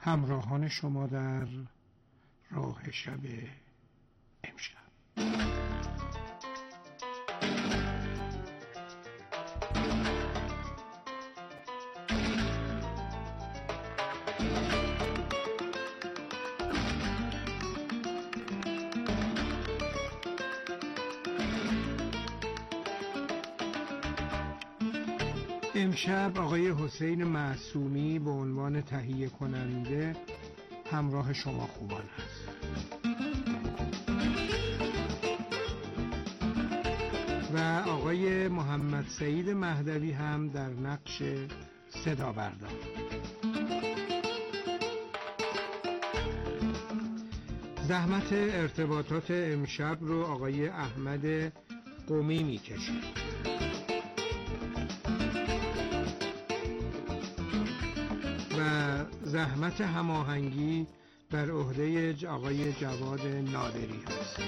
همراهان شما در راه شب امشب. امشب آقای حسین معصومی به عنوان تهیه کننده همراه شما خوبان است و آقای محمد سعید مهدوی هم در نقش صدا بردار. زحمت ارتباطات امشب رو آقای احمد قمی می‌کشه و زحمت هماهنگی بر عهده آقای جواد نادری است.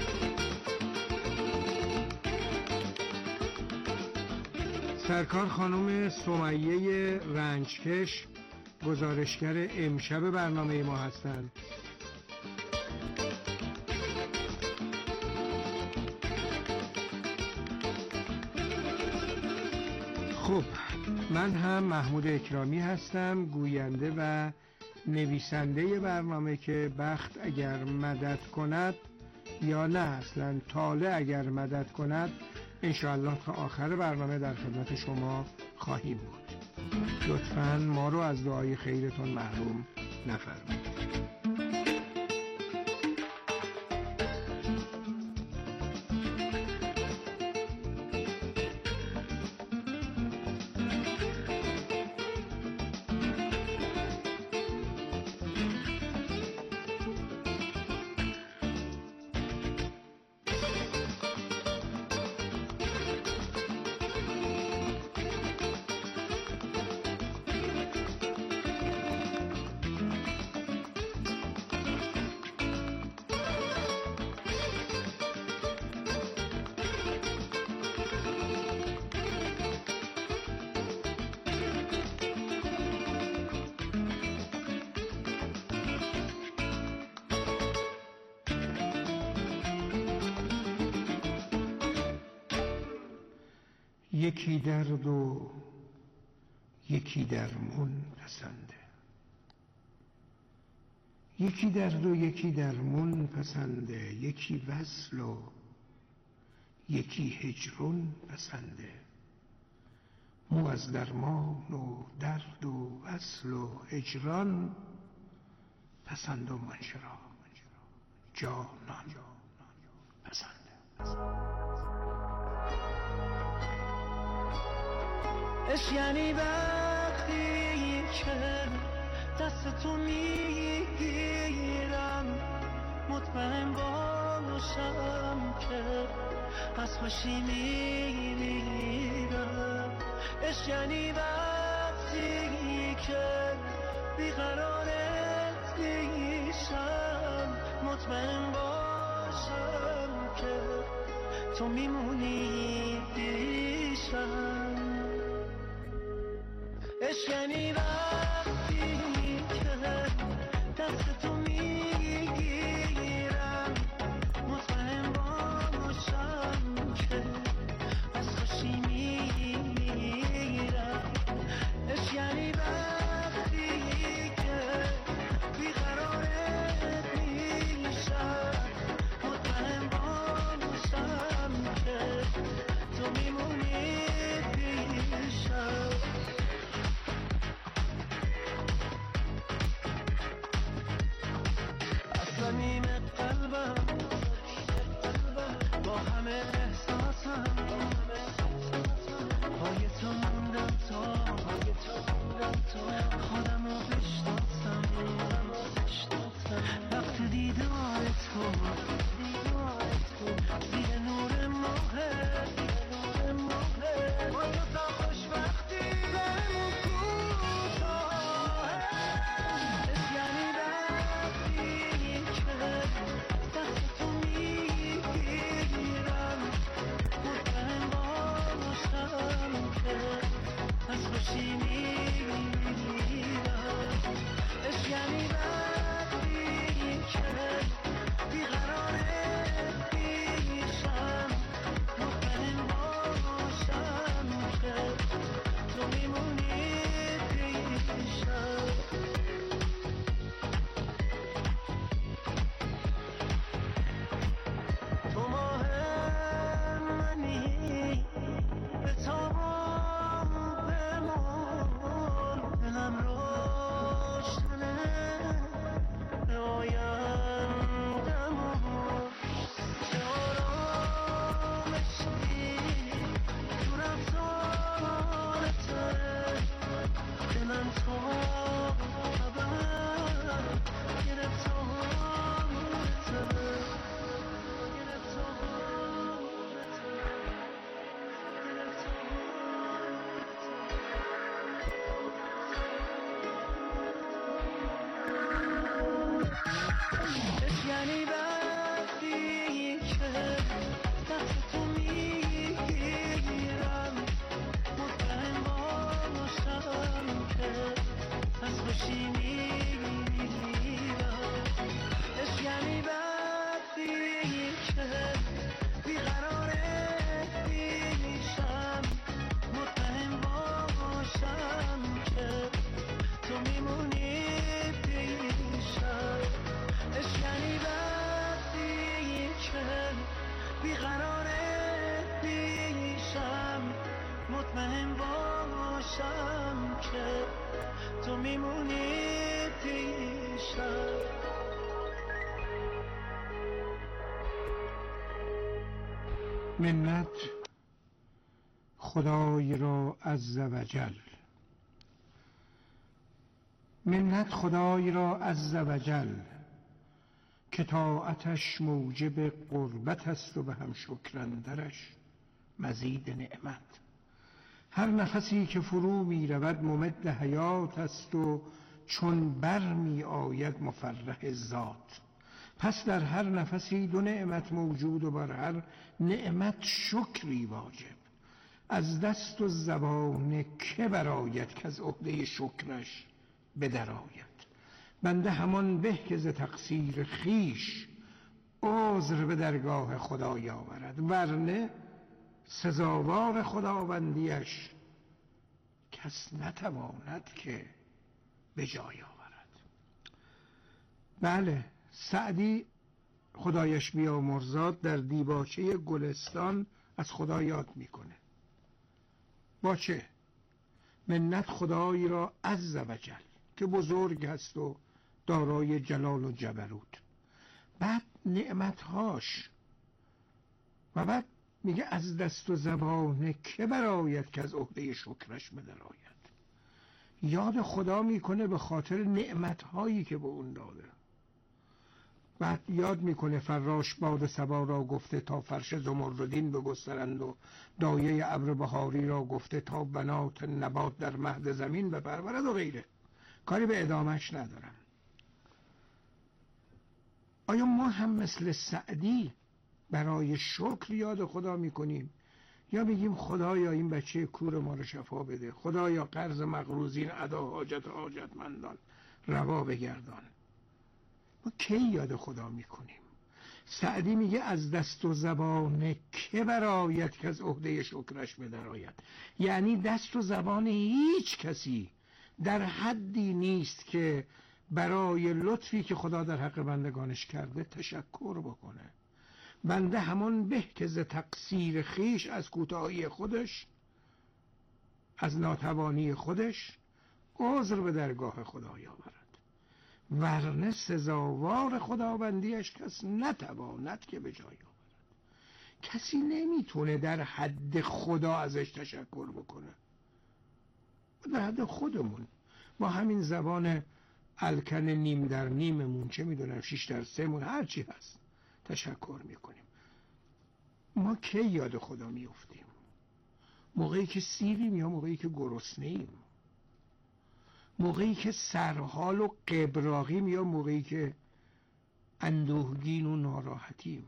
سرکار خانم سمیه رنجکش گزارشگر امشب برنامه ما هستند. خب، من هم محمود اکرامی هستم، گوینده و نویسنده برنامه که بخت اگر مدد کند یا نه اصلا طالع اگر مدد کند انشاءالله تا آخر برنامه در خدمت شما خواهیم بود. لطفاً ما رو از دعای خیرتون محروم نفرمایید. یکی درد و یکی درمون پسنده، یکی درد و یکی درمون پسنده، یکی وصل و یکی هجرون پسنده. مو از درمان و درد و وصل و هجران پسند و منشرا جانان پسنده. عشق یعنی وقتی که دست تو میگیرم، مطمئن باشم که از خوشی میمیرم. عشق یعنی وقتی که بیقرارت میشم، مطمئن باشم که تو میمونی پیشم. عشق یعنی وقتی که دست تو میگیرم، مطمئن باشم که از خوشی میمیرم. عشق یعنی وقتی که بیقرارت میشم، مطمئن باشم که تو میمونی پیشم. صمیم قلبم با همه احساسم، پای تو موندم تا خودم رو بشناسم. وقت دیدار تو زیر نور ماه، با تو تا خوشبختی بمون کوتاه. یعنی وقتی که دست تو میگیرم، مطمئن باشم که از خوشی میمیرم. عشق یعنی یعنی وقتی که دست تو میگیرم مطمئن باشم که از خوشی میمیرم. عشق یعنی وقتی که بیقراره پیشم مطمئن باشم که تو میمونی پیشم. عشق یعنی وقتی که بیقراره پیشم مطمئن باشم که تو میمونی پیشم. منت خدای را عز وجل، منت خدای را عز وجل که طاعتش موجب قربت است و به هم شکرندرش مزید نعمت. هر نفسی که فرو می رود ممد حیات است و چون بر می آید مفرح ذات. پس در هر نفسی دو نعمت موجود و بر هر نعمت شکری واجب. از دست و زبان که برآید که از عهده شکرش بدرآید. بنده همان به که ز تقصیر خویش عذر به درگاه خدای آورد، ورنه سزاوار خداوندیش کس نتواند که به جای آورد. بله، سعدی خدایش بیامرزاد در دیباچه گلستان از خدا یاد میکنه. با چه؟ منت خدایی را عز وجل که بزرگ هست و دارای جلال و جبروت، بعد نعمتهاش، و بعد میگه از دست و زبان که برآید که از عهده شکرش بدرآید. یاد خدا میکنه به خاطر نعمتهایی که به اون داده. بعد یاد میکنه فراش باد صبا را گفته تا فرش زمردین بگسترند و دایه ابر بهاری را گفته تا بنات نبات در مهد زمین بپرورد و غیره. کاری به ادامهش ندارم. آیا ما هم مثل سعدی برای شکر یاد خدا میکنیم یا میگیم خدایا این بچه کور ما رو شفا بده، خدایا قرض مقروضین ادا حاجت حاجتمندان روا بگردان؟ ما کی یاد خدا میکنیم؟ سعدی میگه از دست و زبان که برآید که از عهده شکرش بدرآید. یعنی دست و زبان هیچ کسی در حدی نیست که برای لطفی که خدا در حق بندگانش کرده تشکر بکنه. بنده همان به که ز تقصیر خیش، از کوتاهی خودش، از ناتوانی خودش عذر به درگاه خدای آورد، ورنه سزاوار خداوندیش کس نتواند که به جای آورد. کسی نمیتونه در حد خدا ازش تشکر بکنه. در حد خودمون با همین زبان الکن نیم در نیممون، چه میدونم 6 در 3 مون، هر چی هست تشکر میکنیم. ما کی یاد خدا میفتیم؟ موقعی که سیریم یا موقعی که گرسنه‌ایم؟ موقعی که سرحال و قبراقیم یا موقعی که اندوهگین و ناراحتیم؟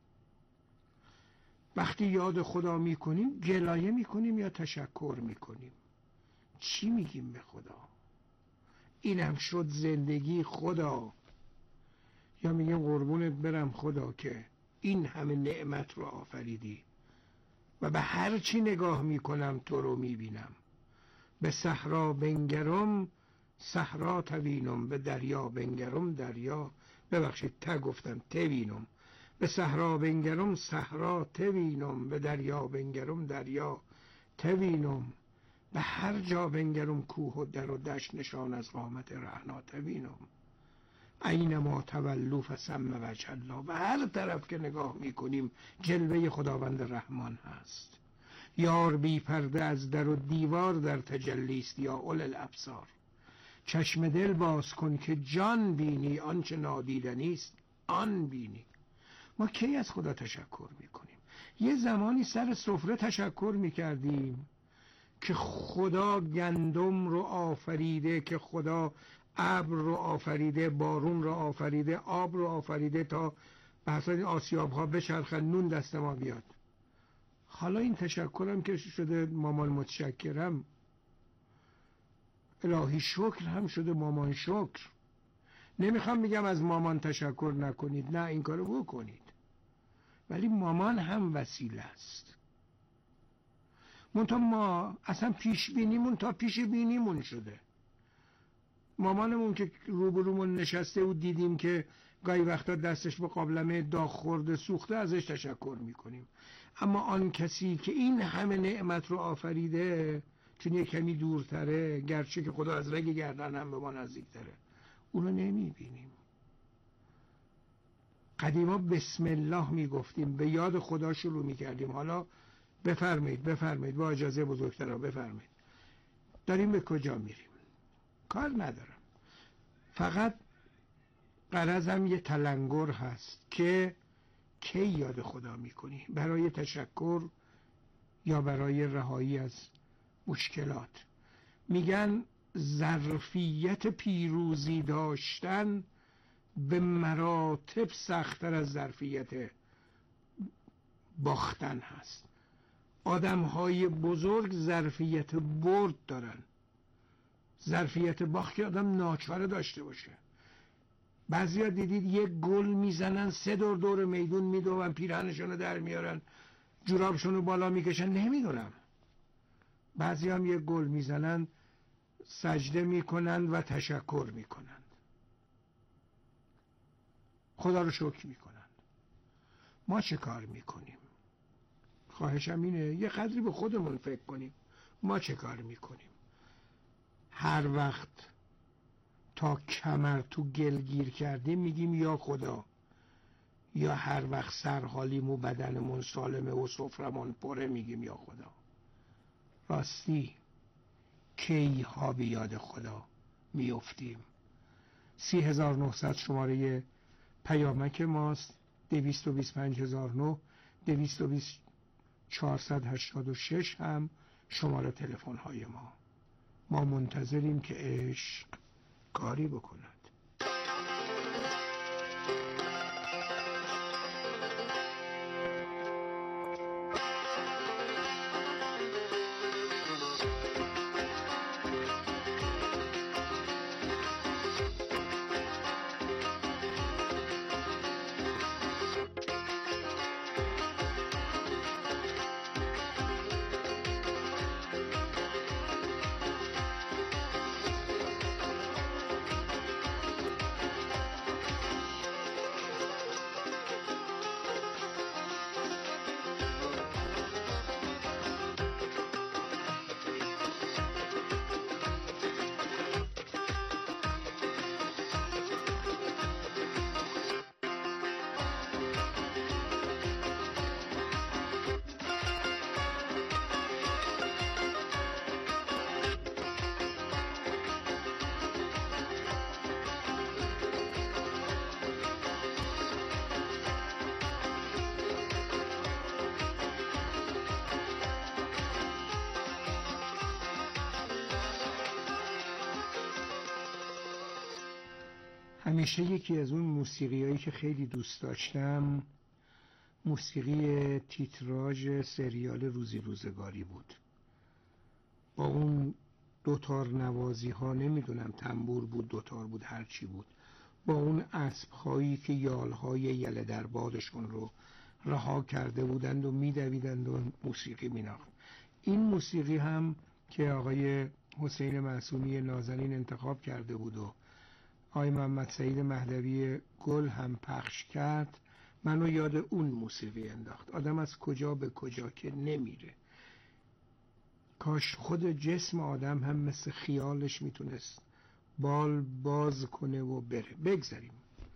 وقتی یاد خدا میکنیم گلایه میکنیم یا تشکر میکنیم؟ چی میگیم به خدا؟ اینم شد زندگی خدا، یا میگیم قربونت برم خدا که این همه نعمت رو آفریدی و به هر چی نگاه میکنم تو رو میبینم. به صحرا بنگرم صحرا توینم، به دریا بنگرم دریا، ببخشید ته گفتم توینم. به صحرا بنگرم صحرا توینم، به دریا بنگرم دریا توینم. به هر جا بنگرم کوه و در و دشت نشان از قامت رعنا توینم. اینما تولوا فثم وجه الله. به هر طرف که نگاه میکنیم جلوه خداوند رحمان هست. یار بی پرده از در و دیوار در تجلیست یا اول الابصار. چشم دل باز کن که جان بینی، آنچه نادیدنی است آن بینی. ما کی از خدا تشکر میکنیم؟ یه زمانی سر سفره تشکر میکردیم که خدا گندم رو آفریده، که خدا ابر رو آفریده، بارون رو آفریده، آب رو آفریده تا بحثا این آسیاب ها بچرخن نون دست ما بیاد. حالا این تشکرم که شده مامان متشکرم، الهی شکر هم شده مامان شکر. نمیخوام بگم از مامان تشکر نکنید، نه این کارو بکنید، ولی مامان هم وسیله است. منتها ما اصلا پیش بینیمون تا پیش بینیمون شده. مامانمون که روبرومون نشسته و دیدیم که گاهی وقتا دستش به قابلمه داغ خورده سوخته ازش تشکر میکنیم، اما آن کسی که این همه نعمت رو آفریده چون یه کمی دورتره، گرچه که خدا از رگ گردن هم به ما نزدیکتره، اونو نمیبینیم. قدیما بسم الله میگفتیم، به یاد خدا شروع میکردیم. حالا بفرمایید با اجازه بزرگترا بفرمایید. داریم به کجا میریم؟ کار ندارم، فقط غرضم یه تلنگر هست که کی یاد خدا میکنی؟ برای تشکر یا برای رهایی از مشکلات؟ میگن ظرفیت پیروزی داشتن به مراتب سخت‌تر از ظرفیت باختن هست. آدم‌های بزرگ ظرفیت برد دارن، ظرفیت باخت که آدم ناچاره داشته باشه. بعضیا دیدید یک گل میزنن 3 دور میدون میدوون، پیرهنشون در میارن، جورابشون رو بالا میکشن، نمیدونم. بعضی هم یک گل میزنن سجده میکنن و تشکر میکنن، خدا رو شکر میکنن. ما چه کار میکنیم؟ خواهشم اینه یه قدری به خودمون فکر کنیم. ما چه کار میکنیم؟ هر وقت تا کمر تو گل گیر کردیم میگیم یا خدا، یا هر وقت سرحالیم و بدنمون سالمه و سفرمون پره میگیم یا خدا. راستی کی ها به یاد خدا میافتیم؟ 30900 شماره پیامک ماست، 225009 220486 هم شماره تلفن های ما منتظریم که عشق کاری بکند. همیشه یکی از اون موسیقیایی که خیلی دوست داشتم موسیقی تیتراژ سریال روزی روزگاری بود. با اون دوتار نوازی ها، نمیدونم تنبور بود، دوتار بود، هرچی بود، با اون اسب هایی که یال های یله در بادشون رو رها کرده بودند و میدویدند و موسیقی میناخت. این موسیقی هم که آقای حسین معصومی نازنین انتخاب کرده بود و آقای محمد سعید مهدوی گل هم پخش کرد، منو یاد اون موسیقی انداخت. آدم از کجا به کجا که نمیره. کاش خود جسم آدم هم مثل خیالش میتونست بال باز کنه و بره. بگذاریم.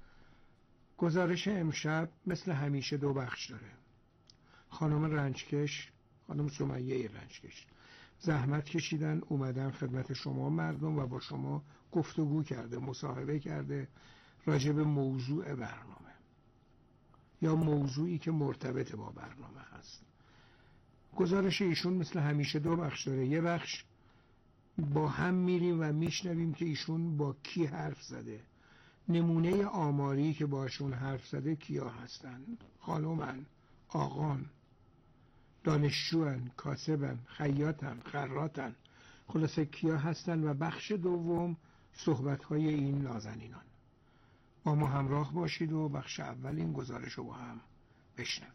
گزارش امشب مثل همیشه 2 بخش داره. خانم رنجکش، خانم سمیه رنجکش زحمت کشیدن اومدن خدمت شما مردم و با شما گفتگو کرده، مصاحبه کرده راجع به موضوع برنامه یا موضوعی که مرتبط با برنامه هست. گزارش ایشون مثل همیشه 2 بخش داره. یه بخش با هم میریم و میشنویم که ایشون با کی حرف زده. نمونه آماری که باشون حرف زده کیا هستن؟ خانومن، آقان، دانشجوان، کاسبن، خیاطن، خراطن، خلاصه کیا هستن. و بخش دوم صحبت‌های این نازنینان. با ما همراه باشید و بخش اول این گزارش رو با هم بشنویم.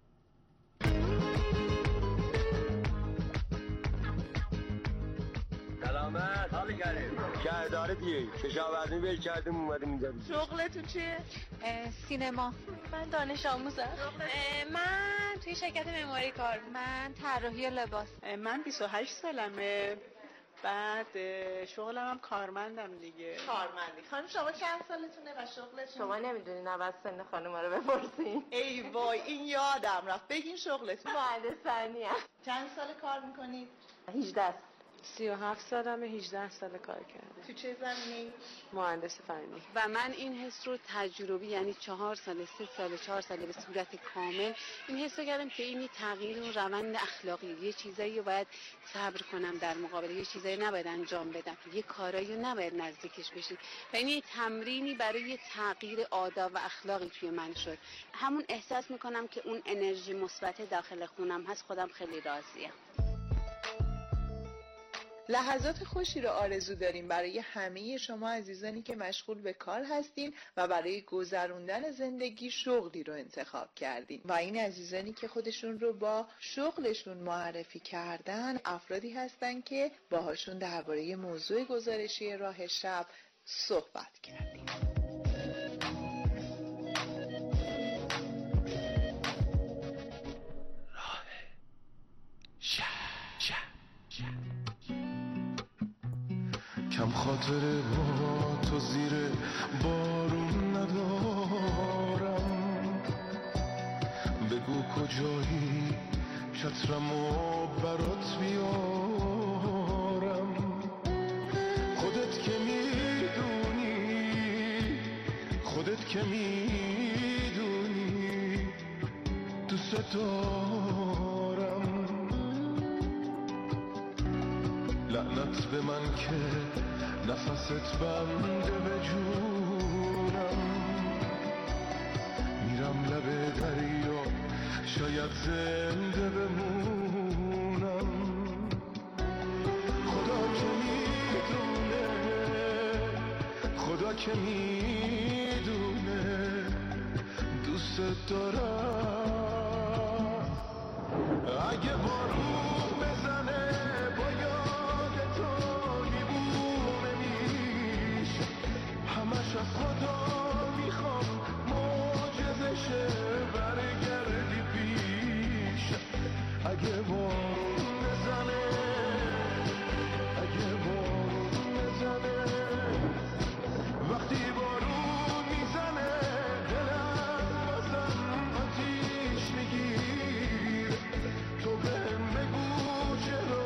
سلامت، حالی کردیم شهرداره دیگه کشاورزی بیل کردیم اومدیم اینجا. شغلتون چیه؟ سینما. من دانش آموزم. من توی شرکت معماری کار. من طراحی لباس. من 28 سالمه. بعد شغلم هم کارمندم دیگه. کارمندی. خانم شما چند سالتونه و شغلتون؟ شما نمیدونین عوض سن خانوما رو بپرسین. ای وای این یادم رفت. بگین شغلتون. مهندس فنی ام. چند سال کار میکنید؟ 18. 37 سالمه، 18 سال کار کردم. تو چه زمینه‌ای؟ مهندس فنی. و من این حس رو تجربی، یعنی 4 سال 4 سال به صورت کامل این حس رو کردم که این تغییر و روند اخلاقی، یه چیزایی رو باید صبر کنم در مقابل، یه چیزایی نباید انجام بدم، یه کارایی رو نباید نزدیکش بشیم. و این یه تمرینی برای تغییر آداب و اخلاقی توی من شد. همون احساس میکنم که اون انرژی مثبت داخل خونم هست، خودم خیلی راضیم. لحظات خوشی رو آرزو داریم برای همه شما عزیزانی که مشغول به کار هستین و برای گذروندن زندگی شغلی رو انتخاب کردین. و این عزیزانی که خودشون رو با شغلشون معرفی کردن افرادی هستن که باهاشون درباره موضوع گزارشی راه شب صحبت کردیم. راه شب. کم خاطر با تو زیر بارون ندارم، بگو کجایی چترمو برات بیارم. خودت که میدونی دوست دارم. لعنت به من که نفست بنده به جونم، میرم لب دریا شاید زنده بمونم. خدا که میدونه دوست دارم. اگه بارون بزنه با یاد تو دیوونه میشه، همش از خدا میخوام معجزه شه برگردی پیش. اگه بارون بزنه وقتی بارون میزنه دلم بازم آتیش میگیر. تو بهم بگو چرا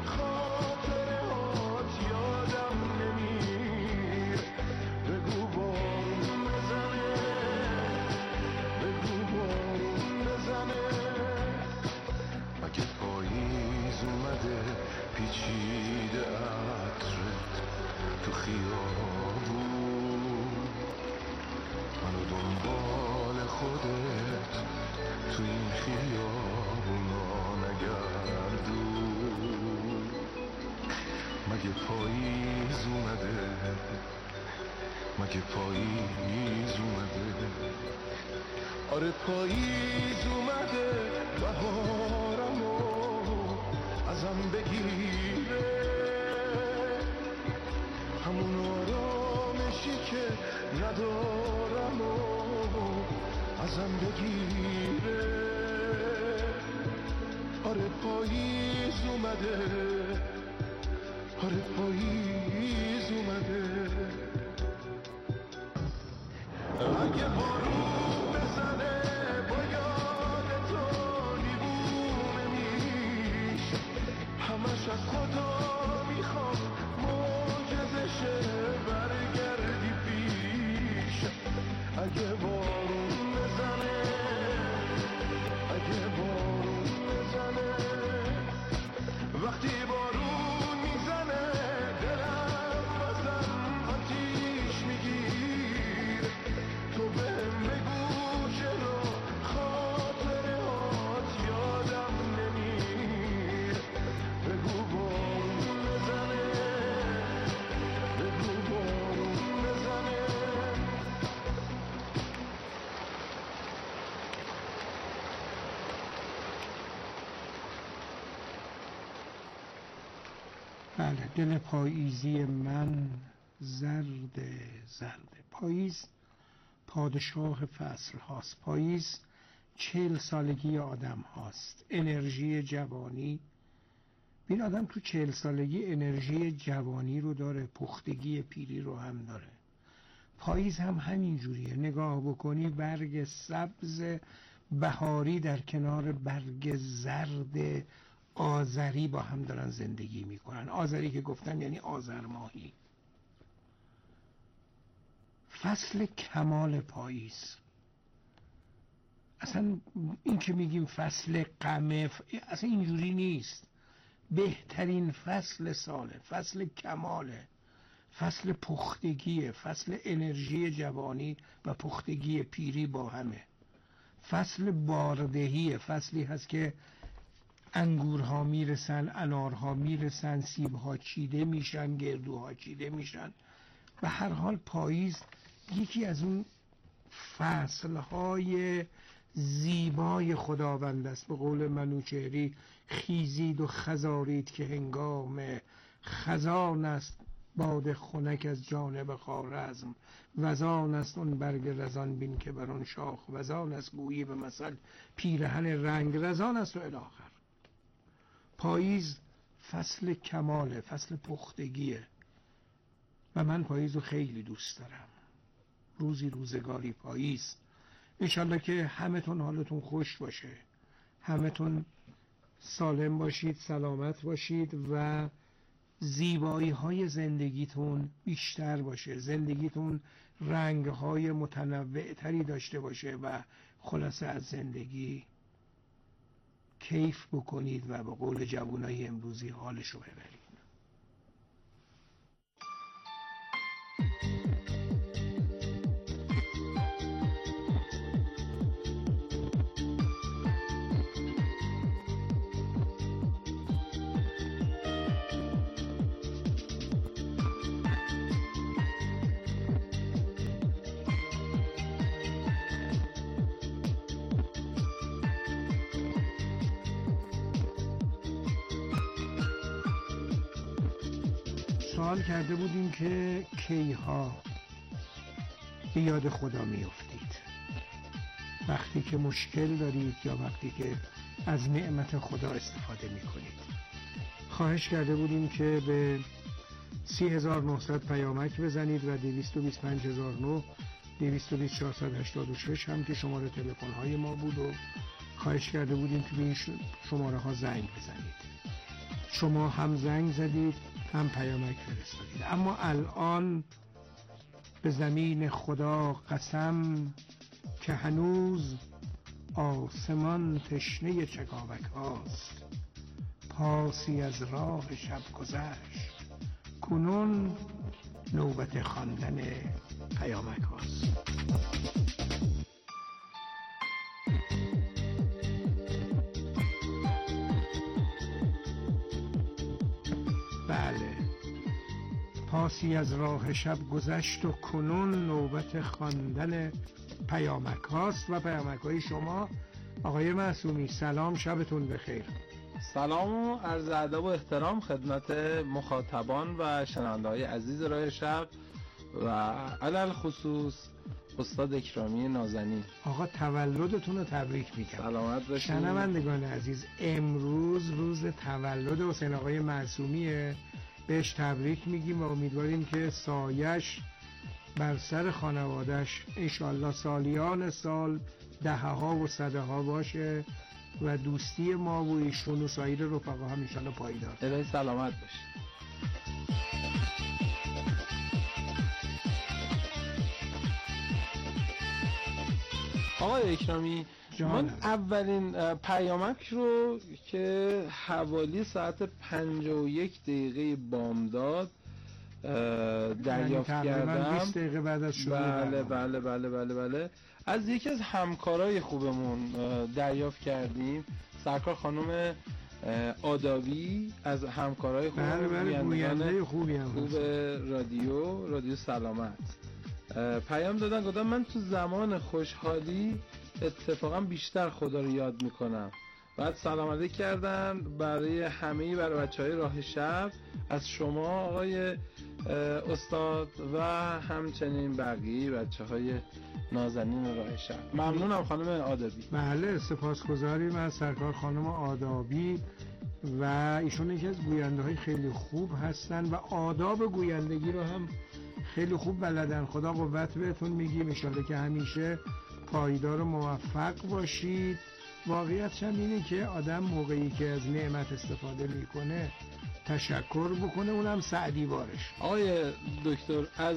خاطرات یادم نمیر. بگو بارون بزنه اگه پاییز اومده پیچیده عطرت تو خیابون، منو دنبال خودت تو این خیابونا نگردون. مگه پاییز اومده آره پاییز اومده، بهارمو ازم بگیره. همون آرامشی که ندارم و ازم بگیره. آره پاییز اومده اگه بارون بزنه با یاد تو دیوونه میشه، همش از خدا میخوام معجزه شه برگردی پیش. اگه بارون بزنه وقتی بارون میزنه بله، دل پاییزی من زرد زرد. پاییز پادشاه فصل هاست. پاییز 40 سالگی آدم هاست. انرژی جوانی، این آدم تو 40 سالگی انرژی جوانی رو داره، پختگی پیری رو هم داره. پاییز هم همین جوریه. نگاه بکنی برگ سبز بهاری در کنار برگ زرد آذری با هم دارن زندگی میکنن. آذری که گفتن یعنی آذر ماهی. فصل کمال پاییز. اصلا این که میگیم فصل غمه، اصلا اینجوری نیست. بهترین فصل ساله، فصل کماله، فصل پختگیه، فصل انرژی جوانی و پختگی پیری با همه. فصل باردهیه، فصلی هست که انگورها میرسن، انارها میرسن، سیبها چیده میشن، گردوها چیده میشن. به هر حال پاییز یکی از اون فصلهای زیبای خداوند است. به قول منوچهری خیزید و خزارید که هنگام خزان است، باد خنک از جانب خوارزم، وزان است اون برگ رزان بین که بر آن شاخ وزان است، گویی به مثل پیرهن رنگ رزان است و الی آخر. پاییز فصل کماله، فصل پختگیه و من پاییز رو خیلی دوست دارم. روزی روزگاری پاییز. انشالله که همتون حالتون خوش باشه، همتون سالم باشید، سلامت باشید و زیبایی های زندگیتون بیشتر باشه، زندگیتون رنگ های متنوع تری داشته باشه و خلاصه از زندگی کیف بکنید و به قول جوانای امروزی حالشو ببرید. سوال کرده بودیم که کیها به یاد خدا میافتید؟ وقتی که مشکل دارید یا وقتی که از نعمت خدا استفاده میکنید؟ خواهش کرده بودیم که به 30,900 پیامک بزنید و 225009 220486 هم که شماره تلفن های ما بود و خواهش کرده بودیم که به این شماره ها زنگ بزنید. شما هم زنگ زدید هم پیامک فرستادید. اما الان به زمین خدا قسم که هنوز آسمان تشنه چکاوک هاست، پاسی از راه شب گذشت، کنون نوبت خواندن پیامک هاست. بله، پاسی از راه شب گذشت و کنون نوبت خواندن پیامک هاست و پیامک های شما. آقای معصومی سلام، شبتون بخیر. سلام و عرض ادب و احترام خدمت مخاطبان و شنونده‌های عزیز راه شب و علل خصوص استاد اکرامی نازنین. آقا تولدتون رو تبریک میگم. سلامت باشید. شنوندگان عزیز، امروز روز تولد حسین آقای معصومیه، بهش تبریک میگیم و امیدواریم که سایش بر سر خانوادش انشالله سالیان سال، دهه ها و صده ها باشه و دوستی ما و ایشون و سایر رفقا هم انشالله پایدار. الهی سلامت باشید. آقای اکرامی، من اولین پیامک رو که حوالی ساعت 51 بامداد دریافت کردم، 20 دقیقه بعد از شروع. بله از یکی از همکارای خوبمون دریافت کردیم، سرکار خانم آدابی، از همکارای خوب، گوینده خوبی هم خوب رادیو سلامت پیام دادن، گفتن من تو زمان خوشحالی اتفاقا بیشتر خدا رو یاد میکنم بعد سلام علیک کردن برای همه، برای بچهای راه شب، از شما آقای استاد و همچنین بقیه بچهای نازنین راه شب. ممنونم خانم آدابی. بله، سپاسگزاریم از سرکار خانم آدابی و ایشون یکی از گوینده های خیلی خوب هستن و آداب گویندگی رو هم خیلی خوب بلدن. خدا قوت بهتون میگیم، انشالله که همیشه پایدار و موفق باشید. واقعیتش هم اینه که آدم موقعی که از نعمت استفاده میکنه تشکر بکنه، اونم سعدی وارش. آقای دکتر، از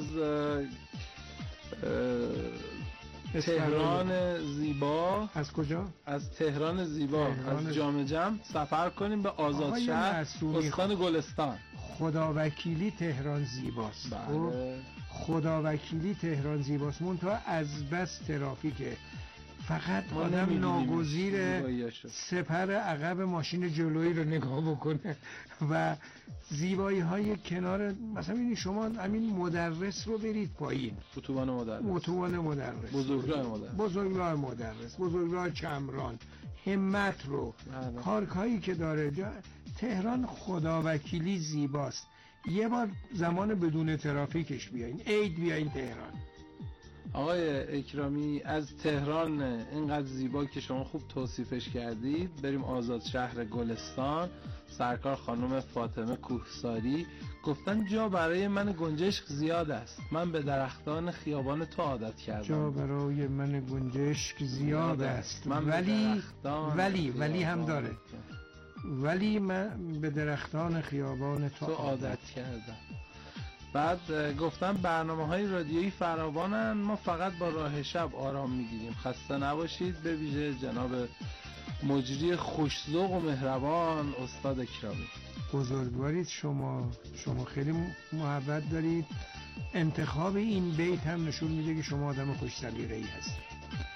تهران زیبا، از کجا؟ از تهران زیبا، از جام جم سفر کنیم به آزادشهر استان گلستان. خداوکیلی تهران زیباست. بله. خداوکیلی تهران زیباست، منتها از بس ترافیکه، فقط آدم ناگزیر سپر عقب ماشین جلویی رو نگاه بکنه و زیبایی های کنار. مثلا این شما همین مدرس رو برید پایین، اتوبان مدرس، بزرگراه مدرس، بزرگراه چمران، همت رو، پارکایی که داره تهران خداوکیلی زیباست. یه بار زمان بدون ترافیکش بیاین، عید بیاین تهران. آقای اکرامی، از تهران اینقدر زیبا که شما خوب توصیفش کردید، بریم آزاد شهر گلستان. سرکار خانم فاطمه کوهساری گفتن جا برای من گنجشک زیاد است، من به درختان خیابان تو عادت کردم. جا برای من گنجشک زیاد است، ولی هم داره، ولی من به درختان خیابان تو عادت کردم. بعد گفتم برنامه‌های رادیویی فراوانن، ما فقط با راه شب آرام میگیریم، خسته نباشید. به ویژه جناب مجری خوش‌ذوق و مهربان استاد اکرامی. بزرگوارید شما خیلی محبت دارید. انتخاب این بیت هم نشون میده که شما آدم خوش سلیقه‌ای هستید.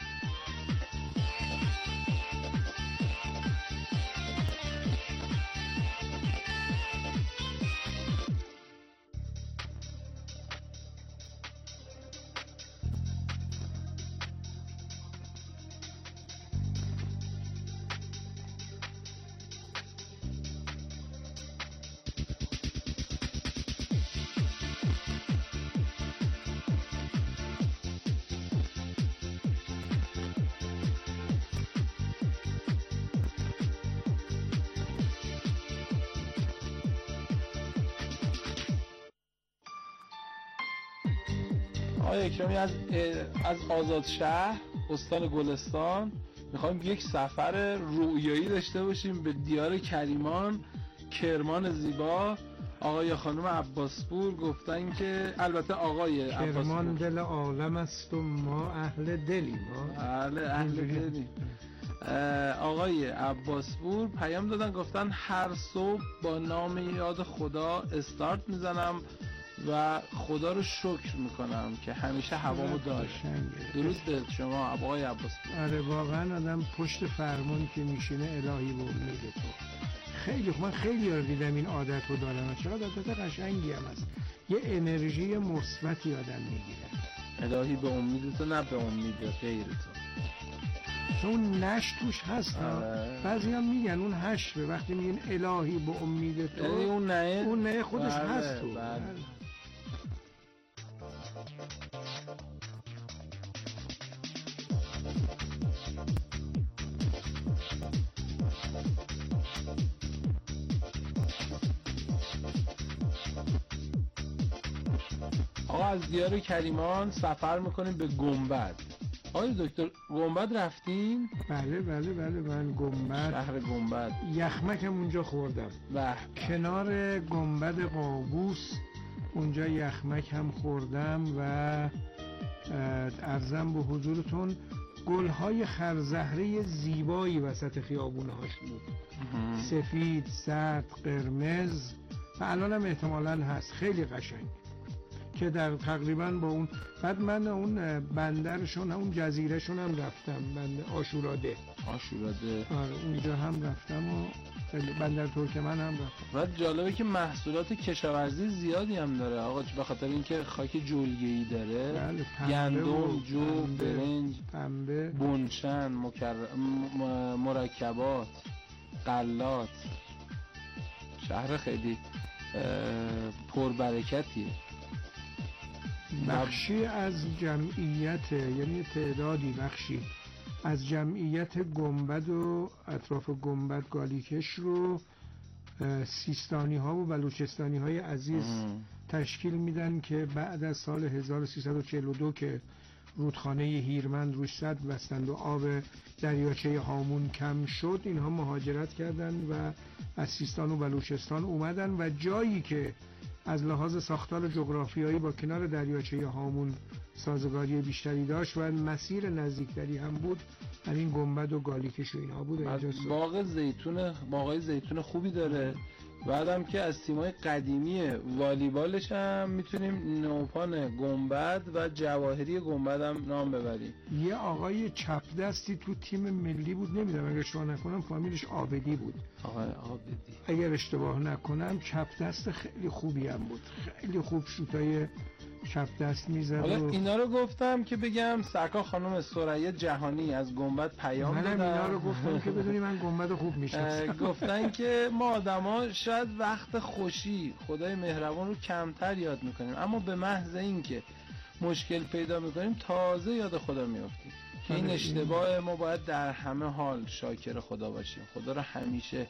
آقای اکرامی، از آزاد شهر استان گلستان میخوایم یک سفر رویایی داشته باشیم به دیار کریمان، کرمان زیبا. آقای خانم عباسپور گفتن که البته آقای کرمان دل عالم است و ما اهل دلیم. بله، اهل دلیم. آقای عباسپور پیام دادن، گفتن هر صبح با نام یاد خدا استارت میزنم و خدا رو شکر میکنم که همیشه هوامو داره. درود به شما آقای عباسپور. آره واقعا آدم پشت فرمون که میشینه الهی به امید تو. خیلی من خیلی رو دیدم این عادت رو دارم، چقدر عادت قشنگی هم هست، یه انرژی مثبتی آدم میگیره. الهی به امید تو، نه به امید غیر تو. اون نش توش هست. بعضی هم میگن اون حشره، وقتی میگن الهی به امید تو، یعنی اون نه خودش هست تو. آقا از دیار کریمان سفر میکنیم به گنبد. آقای دکتر، گنبد رفتین؟ بله من گنبد، شهر گنبد، یخمکم اونجا خوردم. کنار گنبد قابوس اونجا یخمک هم خوردم و عرضم به حضورتون گلهای خرزهره زیبایی وسط خیابونهاش بود، سفید، زرد، قرمز و الان هم احتمالاً هست، خیلی قشنگ که در تقریبا با اون. بعد من اون بندرشون، اون جزیرهشون هم رفتم، بند آشوراده. آشوراده. آره اونجا هم رفتم و بندر ترکمن هم رفتم. و جالبه که محصولات کشاورزی زیادی هم داره آقا، به خاطر اینکه خاک جلگه‌ای داره. بله، گندم، جو، برنج، پنبه، بنشن، مرکبات، غلات. شهر خیلی پربرکتیه. بخشی از جمعیت، یعنی تعدادی بخشی از جمعیت گنبد و اطراف گنبد گالیکش رو سیستانی ها و بلوچستانی های عزیز تشکیل میدن که بعد از سال 1342 که رودخانه هیرمند روش سد بستند و آب دریاچه هامون کم شد، اینها مهاجرت کردن و از سیستان و بلوچستان اومدن و جایی که از لحاظ ساختار جغرافیایی با کنار دریاچه هامون سازگاری بیشتری داشت و مسیر نزدیکتری هم بود، همین گنبد و گالیکش و اینها بود. باغای زیتون خوبی داره. بعدم که از تیمای قدیمی والیبالش هم میتونیم نوپان گنبد و جواهری گنبد هم نام ببریم. یه آقای چپ دستی تو تیم ملی بود، نمیدونم اگر اشتباه نکنم فامیلش عابدی بود. آقای عابدی اگر اشتباه نکنم چپ دست خیلی خوبی هم بود، خیلی خوب شوتای چپ دست میزد. حالا اینا رو گفتم که بگم سرکار خانم ثریا جهانی از گنبد پیام دادن. منم اینا رو گفتم که بدونی من گنبد خوب میشناسم. گفتن که ما آدما شاید وقت خوشی خدای مهربان رو کمتر یاد میکنیم، اما به محض اینکه مشکل پیدا میکنیم تازه یاد خدا میافتیم. که این اشتباه ما باید در همه حال شاکر خدا باشیم، خدا رو همیشه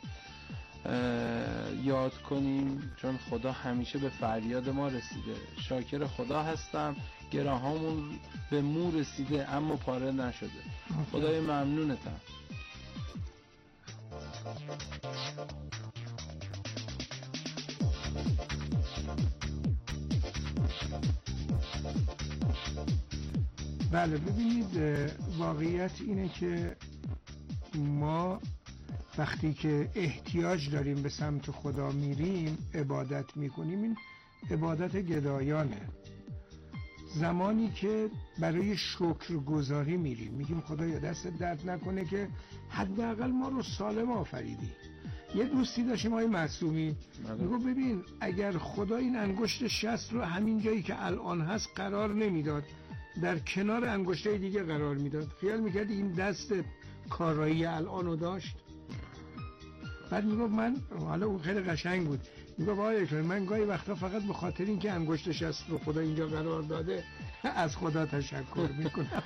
یاد کنیم، چون خدا همیشه به فریاد ما رسیده. شاکر خدا هستم، گراهامون به مو رسیده اما پاره نشده. خدای ممنونتم. بله ببینید، واقعیت اینه که ما وقتی که احتیاج داریم به سمت خدا میریم عبادت میکنیم، این عبادت گدایانه. زمانی که برای شکرگزاری میریم میگیم خدایا دست درد نکنه که حداقل ما رو سالم آفریدی. یه دوستی داشتیم آقای معصومی، میگو ببین اگر خدا این انگشت شست رو همین جایی که الان هست قرار نمیداد، در کنار انگشتای دیگه قرار میداد، خیال میکردی این دست کارایی الان رو داشت؟ بعد میگفت من، حالا اون خیلی قشنگ بود، میگفت آقای من گاهی وقتا فقط به خاطر اینکه انگشت شست رو خدا اینجا قرار داده از خدا تشکر میکنم.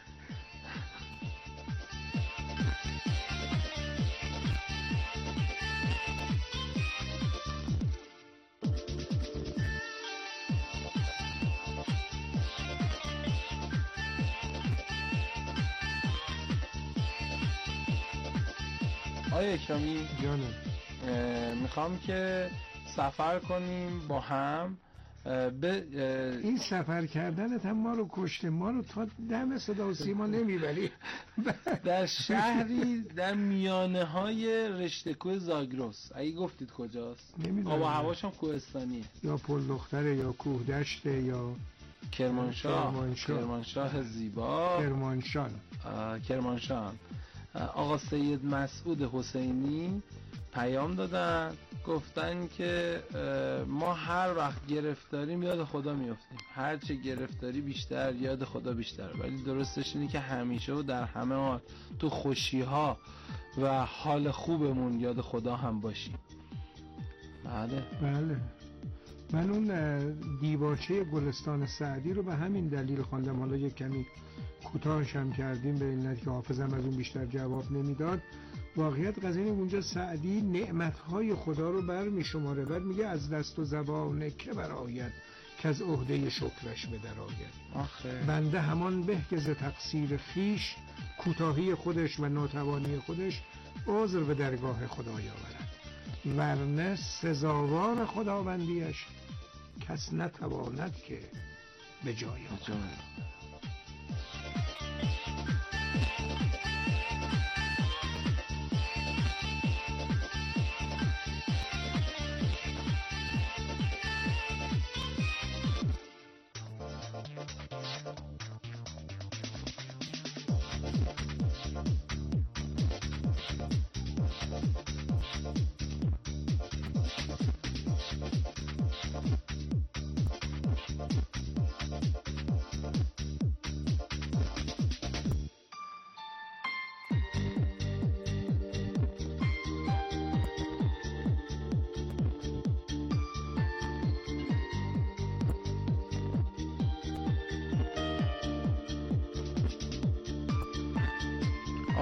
آقای اکرامی جانم، میخوام که سفر کنیم با هم. این سفر کردنت هم ما رو کشته، ما رو تا دم صدا و سیما نمیبری. در شهری در میانه های رشته کوه زاگرس، اگه گفتید کجاست؟ نمیدونم. آب و هواش هم کوهستانیه، یا پل دختره یا کوه دشته یا کرمانشاه زیبا، کرمانشاه. آقا سید مسعود حسینی پیام دادن، گفتن که ما هر وقت گرفتاریم یاد خدا میافتیم، هر چه گرفتاری بیشتر یاد خدا بیشتر، ولی درستش اینه که همیشه و در همه حال تو خوشی ها و حال خوبمون یاد خدا هم باشیم. بله. من اون دیباچه گلستان سعدی رو به همین دلیل خواندم، حالا یک کمی کوتاهش هم کردیم به علت که حافظم از اون بیشتر جواب نمیداد. واقعیت قضیه اونجا سعدی نعمتهای خدا رو برمی شماره، بعد میگه از دست و زبان که برآید که از عهده شکرش به در آید. بنده همان به که ز تقصیر خیش، کوتاهی خودش و ناتوانی خودش عذر به درگاه خدا آورد، ورنه سزاوار خداوندیش کس نتواند که به جای آورد.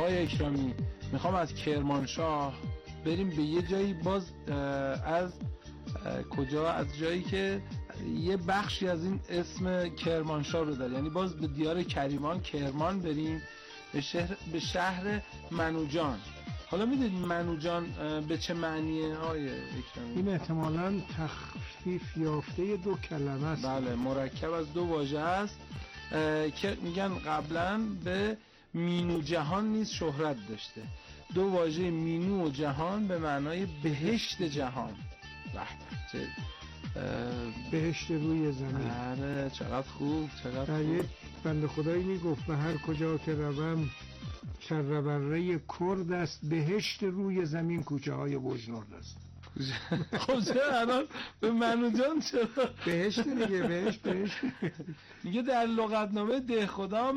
آقای اکرامی میخوام از کرمانشاه بریم به یه جایی، باز از کجا؟ از جایی که یه بخشی از این اسم کرمانشاه رو داره، یعنی باز به دیار کریمان کرمان بریم به شهر منوجان. حالا میدونید منوجان به چه معنیه آقای اکرامی؟ این احتمالاً تخفیف یافته دو کلمه است. بله، مرکب از دو واژه است که میگن قبلا به مینو جهان نیز شهرت داشته. دو واژه مینو و جهان به معنای بهشت جهان. چه بهشت روی زمین. آره چقدر خوب، چقدر خوب. یک بنده خدایی میگفت به هر کجا که روم شربره کرد است، بهشت روی زمین کوچه های بجنورد است. خب چرا الان به منوجان چرا؟ بهشت دیگه، بهشت. میگه در لغتنامه دهخدا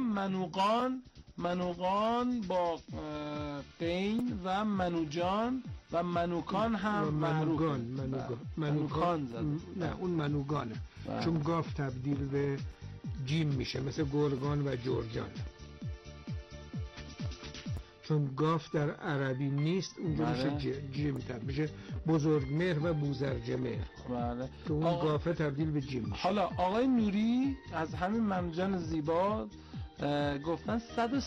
منوقان با قین و منوجان و منوکان هم منوکان زده. نه اون منوگانه، چون گاف تبدیل به جیم میشه، مثل گرگان و جورجان. چون گاف در عربی نیست اونجا میشه جیم تبدیل میشه، بزرگمهر و بوزرجمهر. بله. که اون گافه تبدیل به جیم میشه. حالا آقای نوری از همین منوجان زیبا گفتن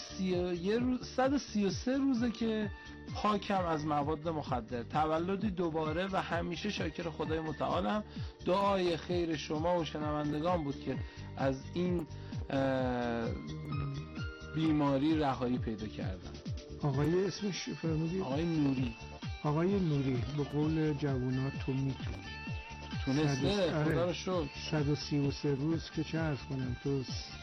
133 روزه که پاکم از مواد مخدر، تولدی دوباره و همیشه شاکر خدای متعالم. دعای خیر شما و شنوندگان بود که از این بیماری رهایی پیدا کردن. آقای اسمش فرمودید؟ آقای نوری به قول جوونا تو میتونی. تونسته، خدا رو شکر. 133 روز که چه عرض کنم، تو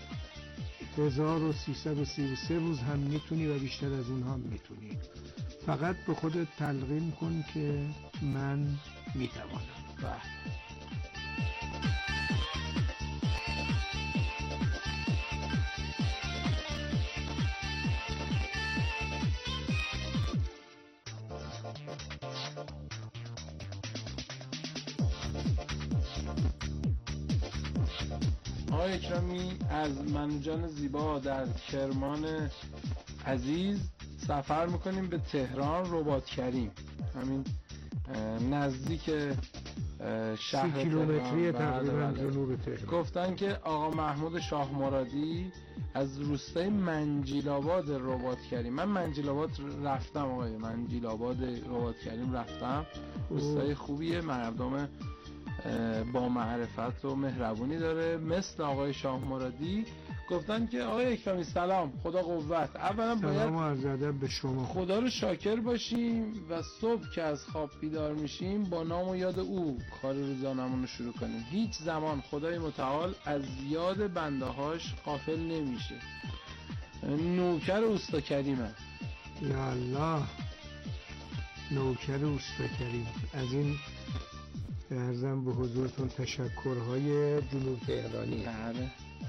1333 روز هم میتونی و بیشتر از اون هم میتونی. فقط به خودت تلقین کن که من میتوانم. آقای اکرامی از منوجان زیبا در کرمان عزیز سفر میکنیم به تهران رباط کریم، همین نزدیک شهر 30 کیلومتری تقریبا جنوب تهران. گفتن که آقا محمود شاه مرادی از روستای منجیل آباد رباط کریم. من منجیل آباد رفتم آقای، منجیل آباد رباط کریم رفتم. روستای خوبیه، مردم با معرفت و مهربونی داره مثل آقای شاه مرادی. گفتن که آقای اکرامی سلام، خدا قوت. اولا باید به شما خدا رو شاکر باشیم و صبح که از خواب بیدار میشیم با نام و یاد او کار روزانمون رو شروع کنیم. هیچ زمان خدای متعال از یاد بندهاش غافل نمیشه. نوکر اوستا کریمه. یا الله، نوکر اوستا کریم. از این عرضم به حضورتون تشکرهای جنوب تهرانی. بله.